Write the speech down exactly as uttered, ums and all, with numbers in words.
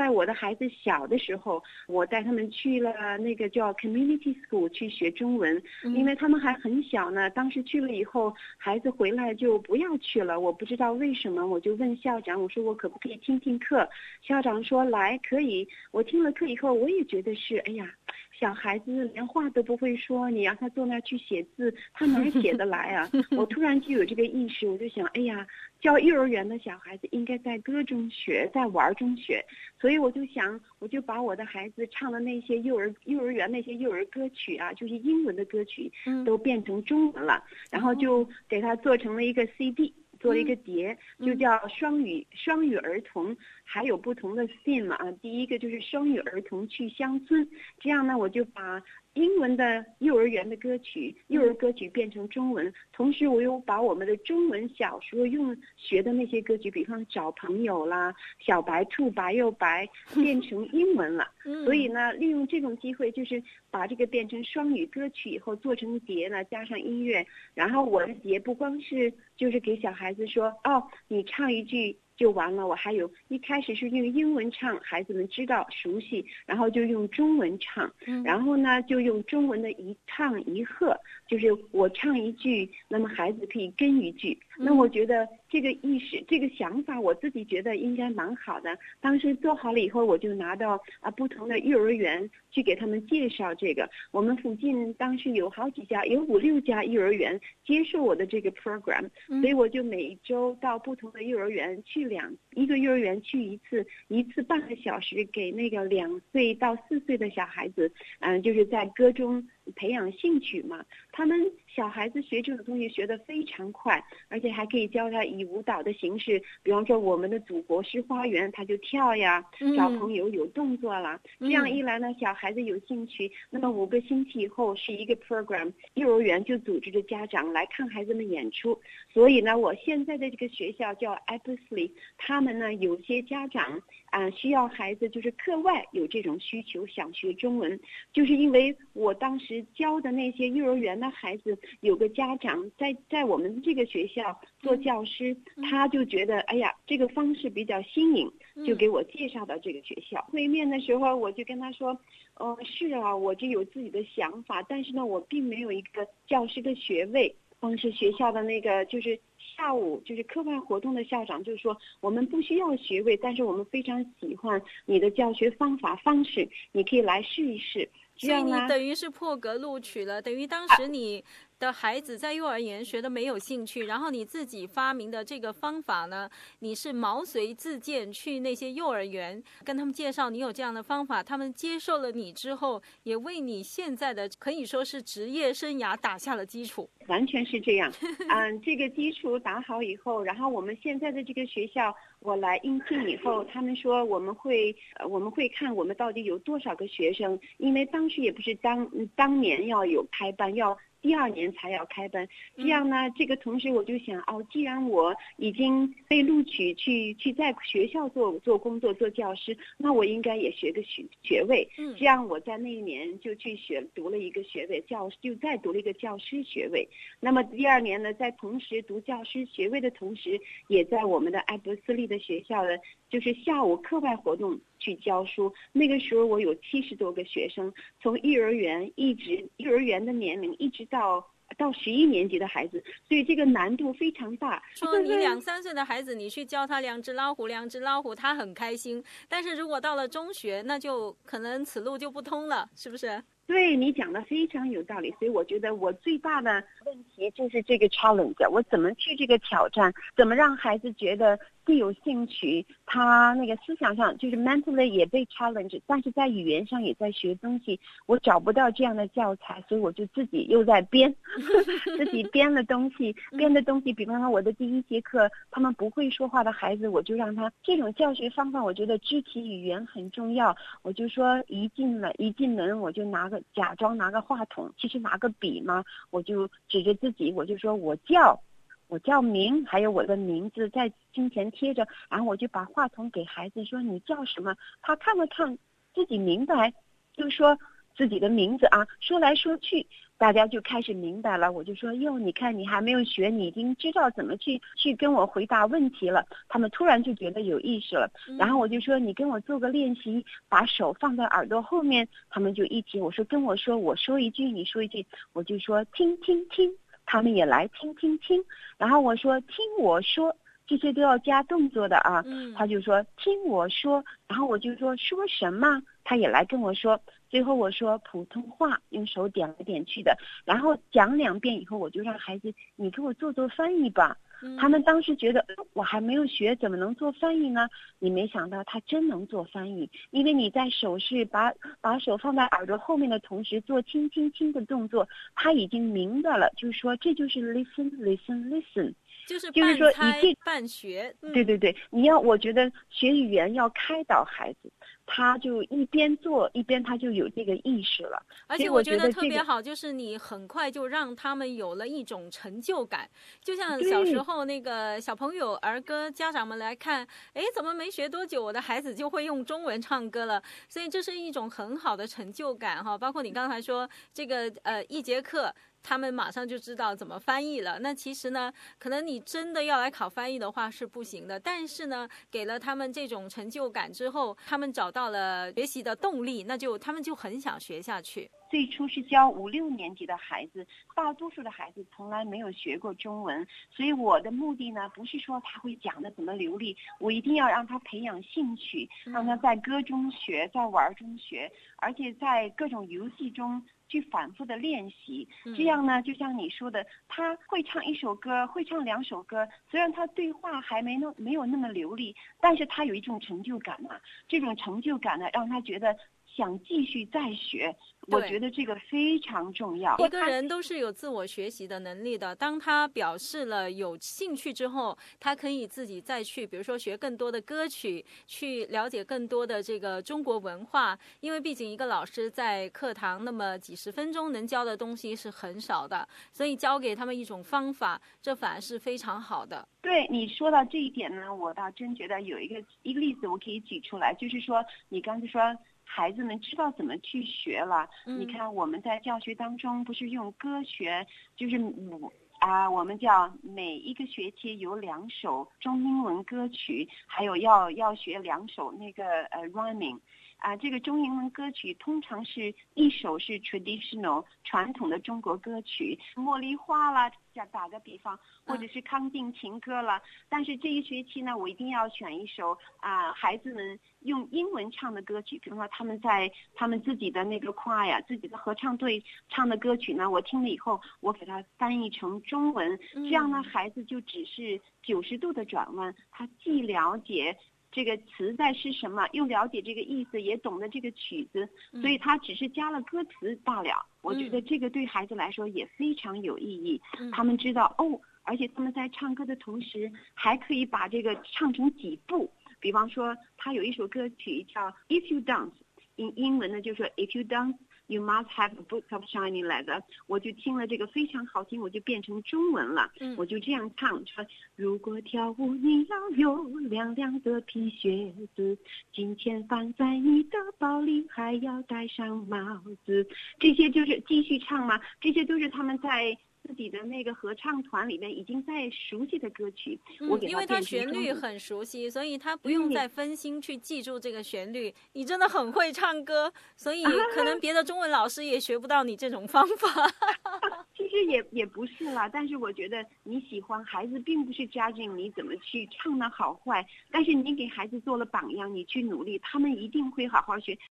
在我的孩子小的时候，我带他们去了那个叫 community school 去学中文，因为他们还很小呢。当时去了以后，孩子回来就不要去了，我不知道为什么，我就问校长，我说我可不可以听听课？校长说来可以。我听了课以后，我也觉得是，哎呀，小孩子连话都不会说，你让他坐那儿去写字，他哪写得来啊？我突然就有这个意识，我就想，哎呀，教幼儿园的小孩子应该在歌中学，在玩中学，所以我就想，我就把我的孩子唱的那些幼儿幼儿园那些幼儿歌曲啊，就是英文的歌曲，都变成中文了，然后就给他做成了一个 C D。做了一个碟，就叫双语双语儿童，还有不同的 theme 啊。第一个就是双语儿童去乡村，这样呢，我就把英文的幼儿园的歌曲、幼儿歌曲变成中文，同时我又把我们的中文小时候用学的那些歌曲，比方找朋友啦、小白兔白又白，变成英文了。所以呢，利用这种机会，就是把这个变成双语歌曲以后做成碟呢，加上音乐，然后我的碟不光是就是给小孩子说，哦，你唱一句就完了，我还有一开始是用英文唱，孩子们知道熟悉，然后就用中文唱，然后呢就用中文的一唱一和，就是我唱一句，那么孩子可以跟一句。那我觉得这个意识这个想法我自己觉得应该蛮好的，当时做好了以后，我就拿到啊不同的幼儿园去给他们介绍这个。我们附近当时有好几家，有五六家幼儿园接受我的这个 program， 所以我就每周到不同的幼儿园去两一个幼儿园去一次，一次半个小时，给那个两岁到四岁的小孩子，嗯，就是在歌中培养兴趣嘛。他们小孩子学这种东西学得非常快，而且还可以教他以舞蹈的形式，比方说我们的祖国诗花园，他就跳呀，找朋友有动作啦。这样一来呢，小孩子有兴趣，那么五个星期以后是一个 program， 幼儿园就组织着家长来看孩子们演出。所以呢，我现在的这个学校叫 Apsley， 他们呢有些家长啊、呃、需要孩子就是课外有这种需求，想学中文，就是因为我当时教的那些幼儿园的孩子，有个家长在在我们这个学校做教师，他就觉得哎呀这个方式比较新颖，就给我介绍到这个学校。会面的时候我就跟他说，呃是啊，我就有自己的想法，但是呢我并没有一个教师的学位。当时学校的那个就是下午就是课外活动的校长就说，我们不需要学位，但是我们非常喜欢你的教学方法方式，你可以来试一试。 所以你等于是破格录取了，等于当时你的孩子在幼儿园学的没有兴趣，然后你自己发明的这个方法呢，你是毛遂自荐去那些幼儿园跟他们介绍你有这样的方法，他们接受了你之后，也为你现在的可以说是职业生涯打下了基础。 完全是这样，嗯，这个基础打好以后，然后我们现在的这个学校，我来应聘以后，他们说我们会，呃，我们会看我们到底有多少个学生，因为当时也不是当当年要有开班，要第二年才要开班。这样呢，这个同时我就想，哦，既然我已经被录取去去在学校做做工作做教师，那我应该也学个学学位。这样我在那一年就去学读了一个学位，教就再读了一个教师学位。那么第二年呢，在同时读教师学位的同时，也在我们的艾伯斯利的学校的，就是下午课外活动去教书。那个时候我有七十多个学生，从幼儿园一直幼儿园的年龄一直到到十一年级的孩子，所以这个难度非常大。 说你两三岁的孩子，你去教他两只老虎，两只老虎，他很开心。但是如果到了中学，那就可能此路就不通了，是不是？ 对，你讲的非常有道理，所以我觉得我最大的问题就是这个 challenge， 我怎么去这个挑战，怎么让孩子觉得既有兴趣，他那个思想上就是 mentally 也被 challenge， 但是在语言上也在学东西。我找不到这样的教材，所以我就自己又在编自己编了东西编的东西比方说我的第一节课，他们不会说话的孩子，我就让他这种教学方法，我觉得肢体语言很重要。我就说一进了一进门，我就拿个假装拿个话筒，其实拿个笔嘛，我就指着自己，我就说我叫我叫名，还有我的名字在胸前贴着，然后我就把话筒给孩子说你叫什么，他看了看自己明白，就说自己的名字啊，说来说去，大家就开始明白了。我就说哟，你看你还没有学，你已经知道怎么去去跟我回答问题了。他们突然就觉得有意识了。然后我就说你跟我做个练习，把手放在耳朵后面，他们就一起。我说跟我说，我说一句你说一句，我就说听听听，他们也来听听听。然后我说听我说。这些都要加动作的啊， 嗯， 他就说听我说，然后我就说说什么，他也来跟我说，最后我说普通话，用手点来点去的，然后讲两遍以后，我就让孩子你给我做做翻译吧。 嗯、 他们当时觉得我还没有学，怎么能做翻译呢？你没想到他真能做翻译，因为你在手势把把手放在耳朵后面的同时做轻轻轻的动作，他已经明白了，就是说这就是 listen listen listen。 就是就是说你这半学、嗯， 对对对，你要我觉得学语言要开导孩子，他就一边做一边他就有这个意识了。 而且我觉得特别好，就是你很快就让他们有了一种成就感，就像小时候那个小朋友儿歌，家长们来看，哎，怎么没学多久，我的孩子就会用中文唱歌了？所以这是一种很好的成就感哈。包括你刚才说这个呃一节课。他们马上就知道怎么翻译了。那其实呢，可能你真的要来考翻译的话是不行的。但是呢，给了他们这种成就感之后，他们找到了学习的动力，那就他们就很想学下去。 最初是教五六年级的孩子，大多数的孩子从来没有学过中文，所以我的目的呢，不是说他会讲的怎么流利，我一定要让他培养兴趣，让他在歌中学，在玩中学，而且在各种游戏中去反复的练习，这样呢，就像你说的，他会唱一首歌，会唱两首歌，虽然他对话还没那没有那么流利，但是他有一种成就感嘛，这种成就感呢，让他觉得想继续再学，我觉得这个非常重要。 一个人都是有自我学习的能力的，当他表示了有兴趣之后，他可以自己再去，比如说学更多的歌曲，去了解更多的这个中国文化，因为毕竟一个老师在课堂那么几十分钟能教的东西是很少的，所以教给他们一种方法，这反而是非常好的。 对，你说到这一点呢，我倒真觉得有一个一个例子我可以举出来，就是说你刚才说孩子们知道怎么去学了。嗯、你看我们在教学当中不是用歌学，就是啊，我们叫每一个学期有两首中英文歌曲，还有要要学两首那个呃 rhyming。啊，这个中英文歌曲通常是一首是 traditional 传统的中国歌曲，茉莉花啦，打个比方，或者是康定情歌了。但是这一学期呢，我一定要选一首啊，孩子们用英文唱的歌曲，比如说他们在他们自己的那个choir自己的合唱队唱的歌曲呢，我听了以后，我给它翻译成中文，这样呢，孩子就只是九十度的转弯，他既了解这个词在是什么，又了解这个意思，也懂得这个曲子，所以他只是加了歌词罢了。我觉得这个对孩子来说也非常有意义。他们知道哦，而且他们在唱歌的同时，还可以把这个唱成几步。比方说，他有一首歌曲叫 If You Dance， 英英文呢就说 If You Dance。You must have a book of shiny leather。 我就听了这个非常好听，我就变成中文了。嗯、我就这样唱说：如果跳舞你要有亮亮的皮靴子，金钱放在你的包里，还要戴上帽子。这些就是继续唱嘛，这些都是他们在自己的那个合唱团里面已经在熟悉的歌曲。 嗯、 我给他因为他旋律很熟悉，所以他不用再分心去记住这个旋律。嗯、你真的很会唱歌，所以可能别的中文老师也学不到你这种方法。 其实也也不是啦，但是我觉得你喜欢孩子，并不是 judging 你怎么去唱的好坏，但是你给孩子做了榜样，你去努力，他们一定会好好学。